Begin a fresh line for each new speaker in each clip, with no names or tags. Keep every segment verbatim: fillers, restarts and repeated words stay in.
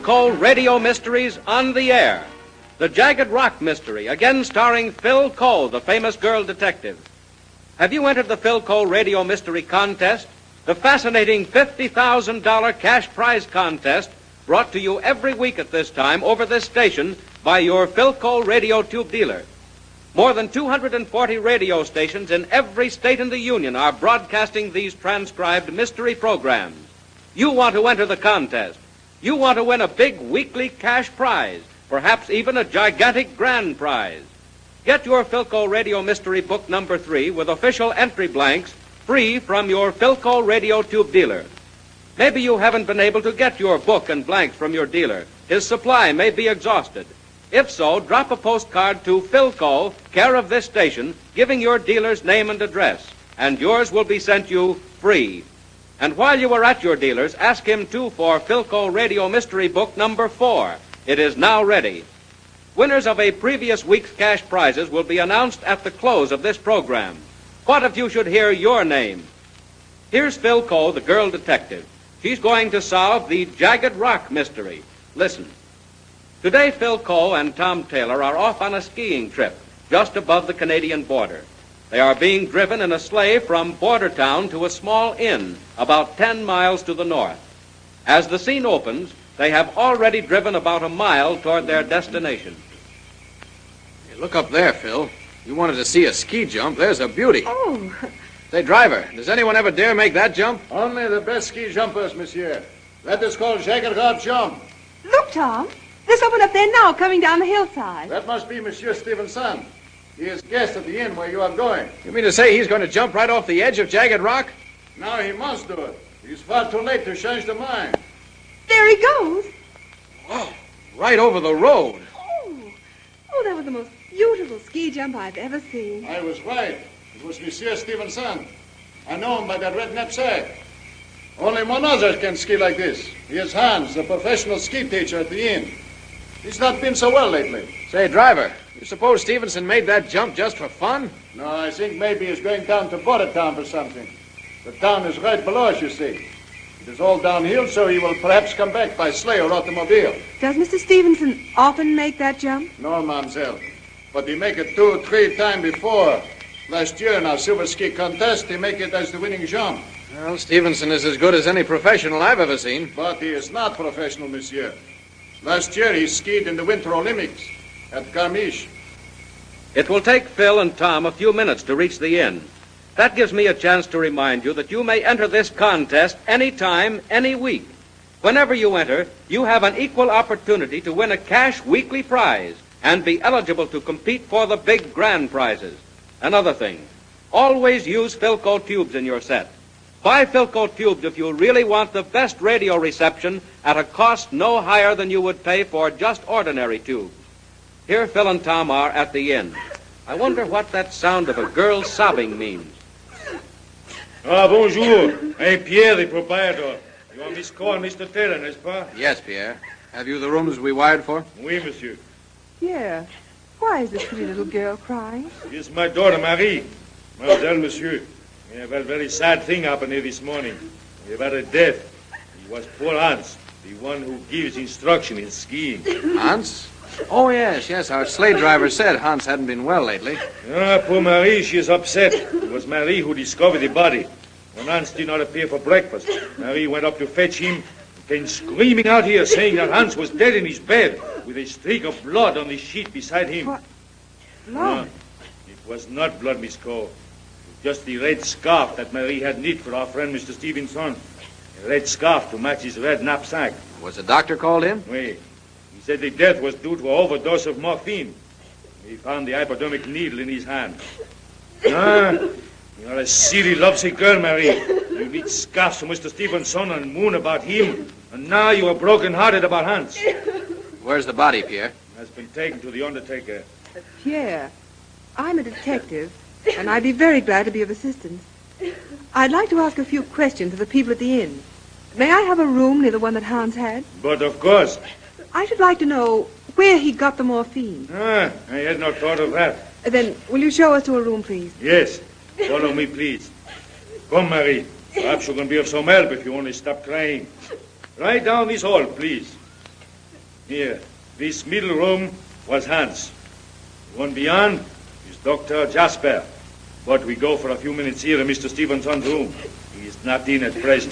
Philco Radio Mysteries on the air. The Jagged Rock Mystery, again starring Phil Coe, the famous girl detective. Have you entered the Philco Radio Mystery Contest? The fascinating fifty thousand dollars cash prize contest brought to you every week at this time over this station by your Philco radio tube dealer. More than two hundred forty radio stations in every state in the Union are broadcasting these transcribed mystery programs. You want to enter the contest. You want to win a big weekly cash prize, perhaps even a gigantic grand prize. Get your Philco Radio Mystery Book number three with official entry blanks free from your Philco radio tube dealer. Maybe you haven't been able to get your book and blanks from your dealer. His supply may be exhausted. If so, drop a postcard to Philco, care of this station, giving your dealer's name and address, and yours will be sent you free. And while you are at your dealer's, ask him, too, for Philco Radio Mystery Book number four. It is now ready. Winners of a previous week's cash prizes will be announced at the close of this program. What if you should hear your name? Here's Phil Coe, the girl detective. She's going to solve the Jagged Rock mystery. Listen. Today, Phil Coe and Tom Taylor are off on a skiing trip just above the Canadian border. They are being driven in a sleigh from border town to a small inn about ten miles to the north. As the scene opens, they have already driven about a mile toward their destination.
Hey, look up there, Phil. You wanted to see a ski jump. There's a beauty.
Oh.
Say, driver, does anyone ever dare make that jump?
Only the best ski jumpers, monsieur. That is called Jagged Rock jump.
Look, Tom. There's someone up there now coming down the hillside.
That must be Monsieur Stevenson. He is guest at the inn where you are going.
You mean to say he's going to jump right off the edge of Jagged Rock?
Now he must do it. He's far too late to change the mind.
There he goes.
Whoa, right over the road.
Oh, oh, that was the most beautiful ski jump I've ever seen.
I was right. It was Monsieur Stevenson. I know him by that red knapsack. Only one other can ski like this. He is Hans, the professional ski teacher at the inn. He's not been so well lately.
Say, driver, you suppose Stevenson made that jump just for fun?
No, I think maybe he's going down to border town for something. The town is right below us, you see. It is all downhill, so he will perhaps come back by sleigh or automobile.
Does Mister Stevenson often make that jump?
No, mademoiselle. But he make it two, three times before. Last year in our silver ski contest, he make it as the winning jump.
Well, Stevenson is as good as any professional I've ever seen.
But he is not professional, monsieur. Last year he skied in the Winter Olympics at Garmisch.
It will take Phil and Tom a few minutes to reach the inn. That gives me a chance to remind you that you may enter this contest any time, any week. Whenever you enter, you have an equal opportunity to win a cash weekly prize and be eligible to compete for the big grand prizes. Another thing, always use Philco tubes in your set. Buy Philco tubes if you really want the best radio reception at a cost no higher than you would pay for just ordinary tubes. Here Phil and Tom are at the inn. I wonder what that sound of a girl sobbing means.
Ah, bonjour. Hey, Pierre, the proprietor. You are Miss Coe and Mister Taylor, n'est-ce pas?
Yes, Pierre. Have you the rooms we wired for?
Oui, monsieur.
Yeah. Why is this pretty little girl crying?
It's my daughter, Marie. Mademoiselle, monsieur. We have had a very sad thing happen here this morning. We have had a death. It was poor Hans, the one who gives instruction in skiing.
Hans? Oh, yes, yes. Our sleigh driver said Hans hadn't been well lately.
Ah, poor Marie, she is upset. It was Marie who discovered the body. When Hans did not appear for breakfast, Marie went up to fetch him and came screaming out here saying that Hans was dead in his bed with a streak of blood on the sheet beside him.
What? Blood?
No, it was not blood, Miss Coe. Just the red scarf that Marie had knit for our friend Mister Stevenson. A red scarf to match his red knapsack.
Was the doctor called in?
Oui. He said the death was due to an overdose of morphine. He found the hypodermic needle in his hand. Ah, you are a silly, lovesick girl, Marie. You knit scarves for Mister Stevenson and moon about him. And now you are broken-hearted about Hans.
Where's the body, Pierre?
Has been taken to the undertaker.
Uh, Pierre, I'm a detective, and I'd be very glad to be of assistance. I'd like to ask a few questions of the people at the inn. May I have a room near the one that Hans had?
But of course.
I should like to know where he got the morphine.
Ah, I had not thought of that.
Uh, Then, will you show us to a room, please?
Yes. Follow me, please. Come, Marie. Perhaps you can be of some help if you only stop crying. Right down this hall, please. Here, this middle room was Hans. The one beyond is Doctor Jasper. But we go for a few minutes here in Mister Stevenson's room. He is not in at present.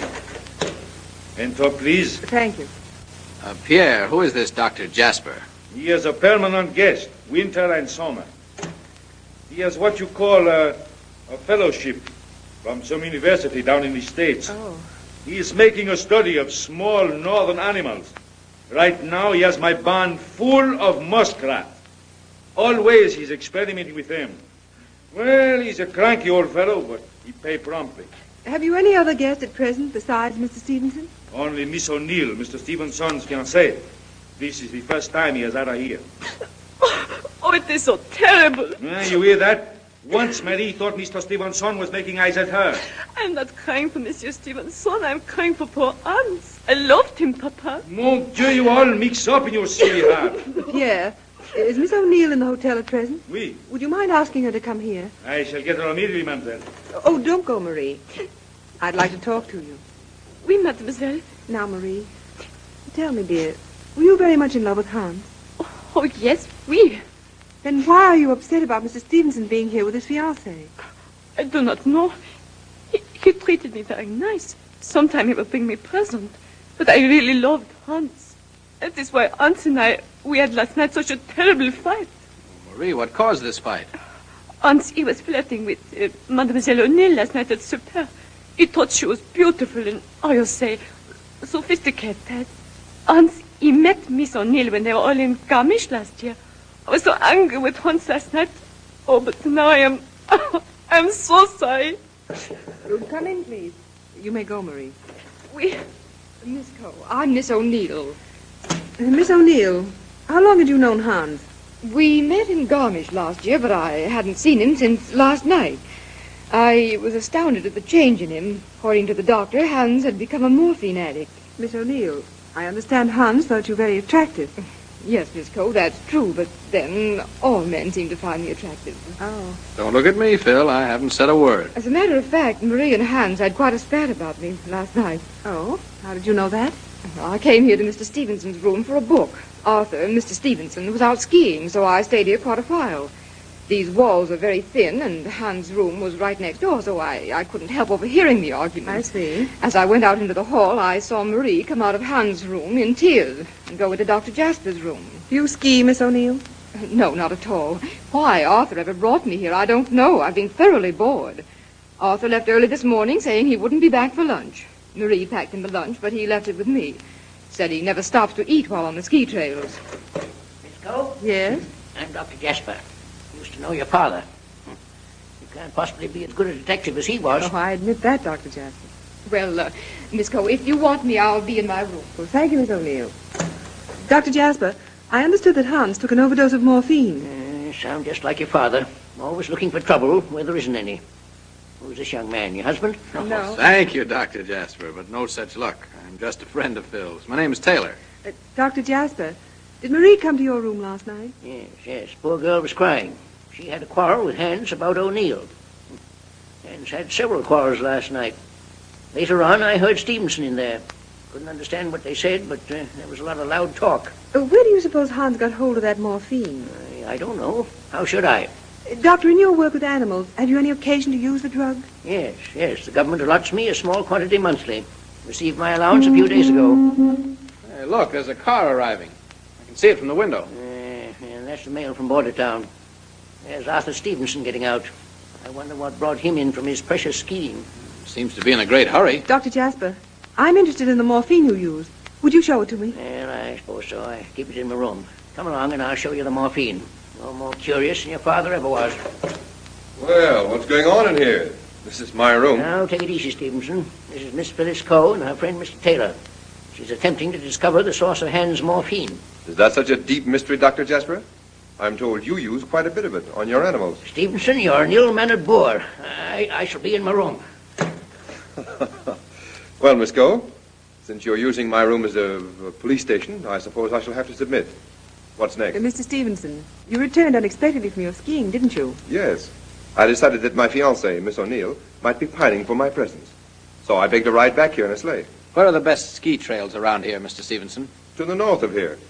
Enter, please.
Thank you.
Uh, Pierre, who is this Doctor Jasper?
He is a permanent guest, winter and summer. He has what you call a, a fellowship from some university down in the States.
Oh.
He is making a study of small northern animals. Right now, he has my barn full of muskrat. Always he's experimenting with them. Well, he's a cranky old fellow, but he pay promptly.
Have you any other guest at present besides Mister Stevenson?
Only Miss O'Neill, Mister Stevenson's fiancée. This is the first time he has had her here.
Oh, it is so terrible.
Ah, you hear that? Once Marie thought Mister Stevenson was making eyes at her.
I'm not crying for Monsieur Stevenson. I'm crying for poor Hans. I loved him, Papa.
Mon Dieu, you all mix up in your silly heart.
Pierre, is Miss O'Neill in the hotel at present?
Oui.
Would you mind asking her to come here?
I shall get her immediately, mademoiselle.
Oh, don't go, Marie. I'd like to talk to you.
Oui, mademoiselle.
Now, Marie, tell me, dear, were you very much in love with Hans?
Oh, yes, oui.
Then why are you upset about Mister Stevenson being here with his fiancée?
I do not know. He, he treated me very nice. Sometime he would bring me present. But I really loved Hans. That is why Hans and I, we had last night such a terrible fight.
Marie, what caused this fight?
Hans, he was flirting with uh, Mademoiselle O'Neill last night at supper. He thought she was beautiful and, how you say, sophisticated. Hans, he met Miss O'Neill when they were all in Garmisch last year. I was so angry with Hans last night. Oh, but now I am... I'm so sorry.
Come in, please. You may go, Marie.
We...
Miss Cole, I'm Miss O'Neill.
Uh, Miss O'Neill, how long had you known Hans?
We met in Garmisch last year, but I hadn't seen him since last night. I was astounded at the change in him. According to the doctor, Hans had become a morphine addict.
Miss O'Neill, I understand Hans thought you very attractive.
Yes, Miss Cole, that's true, but then all men seem to find me attractive.
Oh.
Don't look at me, Phil. I haven't said a word.
As a matter of fact, Marie and Hans had quite a spat about me last night.
Oh? How did you know that?
I came here to Mister Stevenson's room for a book. Arthur, Mister Stevenson, was out skiing, so I stayed here quite a while. These walls are very thin, and Hans' room was right next door, so I, I couldn't help overhearing the argument.
I see.
As I went out into the hall, I saw Marie come out of Hans' room in tears and go into Doctor Jasper's room.
Do you ski, Miss O'Neill?
No, not at all. Why Arthur ever brought me here, I don't know. I've been thoroughly bored. Arthur left early this morning, saying he wouldn't be back for lunch. Marie packed him the lunch, but he left it with me. Said he never stops to eat while on the ski trails.
Miss Cole?
Yes?
I'm Doctor Jasper. Used to know your father. You can't possibly be as good a detective as he was.
Oh, I admit that, Doctor Jasper.
Well, uh, Miss Cole, if you want me, I'll be in my room.
Well, thank you, Miss O'Neill. Doctor Jasper, I understood that Hans took an overdose of morphine.
Uh, sound just like your father. Always looking for trouble where there isn't any. Who's this young man, your husband?
No.
Thank you, Doctor Jasper, but no such luck. I'm just a friend of Phil's. My name is Taylor.
Uh, Doctor Jasper, did Marie come to your room last night?
Yes, yes. Poor girl was crying. She had a quarrel with Hans about O'Neill. Hans had several quarrels last night. Later on, I heard Stevenson in there. Couldn't understand what they said, but uh, there was a lot of loud talk.
Uh, where do you suppose Hans got hold of that morphine?
I, I don't know. How should I?
Uh, doctor, in your work with animals, have you any occasion to use the drug?
Yes, yes. The government allots me a small quantity monthly. Received my allowance a few days ago.
Hey, look, there's a car arriving. I can see it from the window.
Uh, yeah, that's the mail from Bordertown. There's Arthur Stevenson getting out. I wonder what brought him in from his precious skiing.
Seems to be in a great hurry.
Doctor Jasper, I'm interested in the morphine you used. Would you show it to me?
Well, I suppose so. I keep it in my room. Come along and I'll show you the morphine. No more curious than your father ever was.
Well, what's going on in here? This is my room.
Now, take it easy, Stevenson. This is Miss Phyllis Coe and her friend, Mister Taylor. She's attempting to discover the source of Hans' morphine.
Is that such a deep mystery, Doctor Jasper? I'm told you use quite a bit of it on your animals.
Stevenson, you're an ill-mannered boor. I, I shall be in my room.
Well, Miss Coe, since you're using my room as a, a police station, I suppose I shall have to submit. What's next?
Uh, Mister Stevenson, you returned unexpectedly from your skiing, didn't you?
Yes. I decided that my fiancée, Miss O'Neill, might be pining for my presence. So I begged a ride back here in a sleigh.
Where are the best ski trails around here, Mister Stevenson?
To the north of here.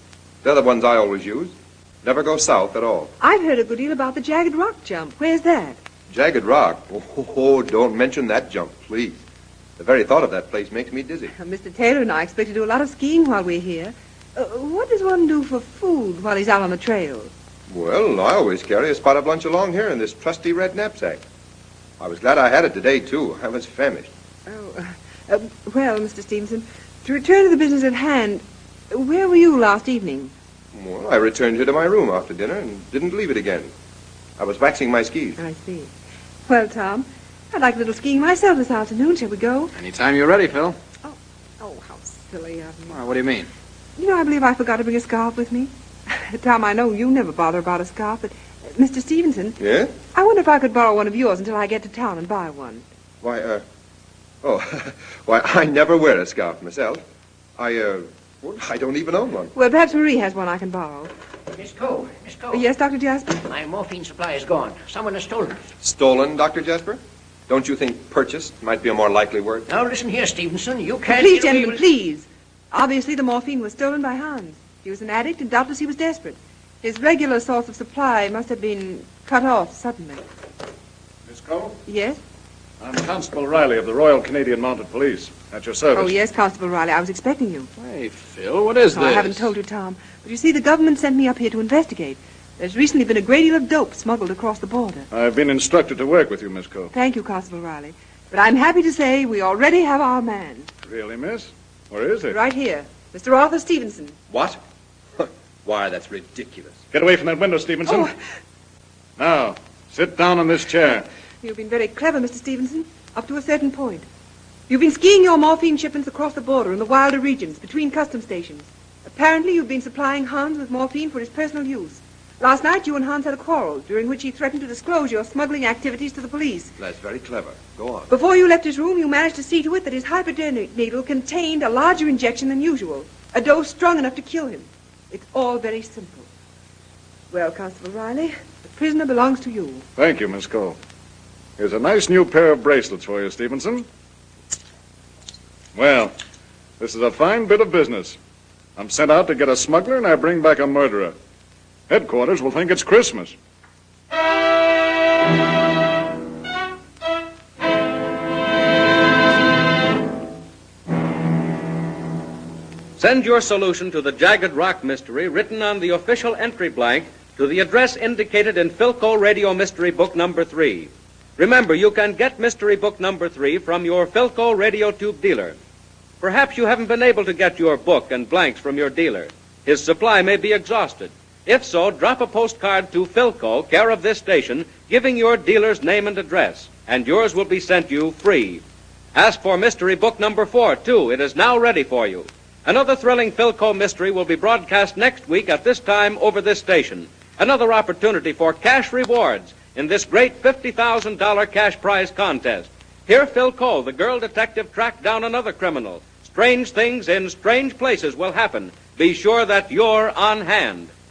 They're the ones I always use. Never go south at all.
I've heard a good deal about the Jagged Rock jump. Where's that?
Jagged Rock? Oh, don't mention that jump, please. The very thought of that place makes me dizzy.
Uh, Mister Taylor and I expect to do a lot of skiing while we're here. Uh, what does one do for food while he's out on the trail?
Well, I always carry a spot of lunch along here in this trusty red knapsack. I was glad I had it today, too. I was famished.
Oh, uh, uh, well, Mister Stevenson, to return to the business at hand, where were you last evening?
Well, I returned here to my room after dinner and didn't leave it again. I was waxing my skis.
I see. Well, Tom, I'd like a little skiing myself this afternoon. Shall we go?
Anytime you're ready, Phil.
Oh, oh, how silly of me.
Well, what do you mean?
You know, I believe I forgot to bring a scarf with me. Tom, I know you never bother about a scarf, but uh, Mister Stevenson.
Yeah?
I wonder if I could borrow one of yours until I get to town and buy one.
Why, uh... Oh, why, I never wear a scarf myself. I, uh... Well, I don't even own one.
Well, perhaps Marie has one I can borrow.
Miss Cole, Miss Cole.
Uh, yes, Doctor Jasper?
My morphine supply is gone. Someone has stolen it.
Stolen, Doctor Jasper? Don't you think purchased might be a more likely word?
Now, listen here, Stevenson. You can't...
Please,
get away
gentlemen,
with-
please. Obviously, the morphine was stolen by Hans. He was an addict, and doubtless he was desperate. His regular source of supply must have been cut off suddenly.
Miss Cole?
Yes?
I'm Constable Riley of the Royal Canadian Mounted Police. At your service.
Oh, yes, Constable Riley. I was expecting you.
Hey, Phil, what is
Oh,
this?
I haven't told you, Tom. But you see, the government sent me up here to investigate. There's recently been a great deal of dope smuggled across the border.
I've been instructed to work with you, Miss Cole.
Thank you, Constable Riley. But I'm happy to say we already have our man.
Really, miss? Where is it?
Right here. Mister Arthur Stevenson.
What? Why, that's ridiculous.
Get away from that window, Stevenson.
Oh,
Now, sit down on this chair.
you've been very clever, Mister Stevenson, up to a certain point. You've been skiing your morphine shipments across the border in the wilder regions between custom stations. Apparently, you've been supplying Hans with morphine for his personal use. Last night, you and Hans had a quarrel, during which he threatened to disclose your smuggling activities to the police.
That's very clever. Go on.
Before you left his room, you managed to see to it that his hypodermic needle contained a larger injection than usual, a dose strong enough to kill him. It's all very simple. Well, Constable Riley, the prisoner belongs to you.
Thank you, Miss Cole. Here's a nice new pair of bracelets for you, Stevenson. Well, this is a fine bit of business. I'm sent out to get a smuggler, and I bring back a murderer. Headquarters will think it's Christmas.
Send your solution to the Jagged Rock mystery written on the official entry blank to the address indicated in Philco Radio Mystery Book number three. Remember, you can get Mystery Book number three from your Philco Radio Tube dealer. Perhaps you haven't been able to get your book and blanks from your dealer. His supply may be exhausted. If so, drop a postcard to Philco, care of this station, giving your dealer's name and address, and yours will be sent you free. Ask for Mystery Book number four, too. It is now ready for you. Another thrilling Philco mystery will be broadcast next week at this time over this station. Another opportunity for cash rewards in this great fifty thousand dollars cash prize contest. Here Philco, the girl detective, tracked down another criminal. Strange things in strange places will happen. Be sure that you're on hand.